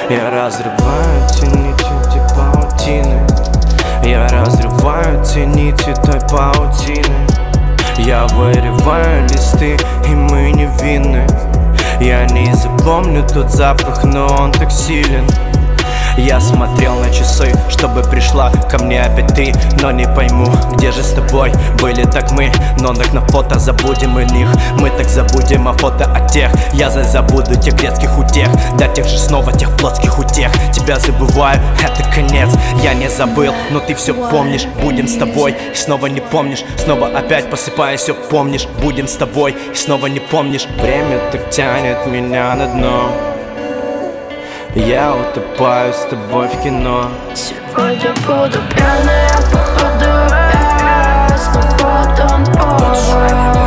Я разрываю те нити, те паутины. Я разрываю те нити той паутины. Я вырываю листы, и мы невинны. Я не запомню тот запах, но он так силен. Я смотрел на часы, чтобы пришла ко мне опять ты. Но не пойму, где же с тобой были так мы. Но так на фото забудем о них. Мы так забудем о фото от тех. Я забуду тех детских утех, до тех же снова тех плотских утех. Тебя забываю, это конец. Я не забыл, но ты все помнишь. Будем с тобой, и снова не помнишь. Снова опять просыпаясь, все помнишь. Будем с тобой, и снова не помнишь. Время так тянет меня на дно. Я утопаю с тобой в кино. Сегодня буду пьяная, походу, снова дом over.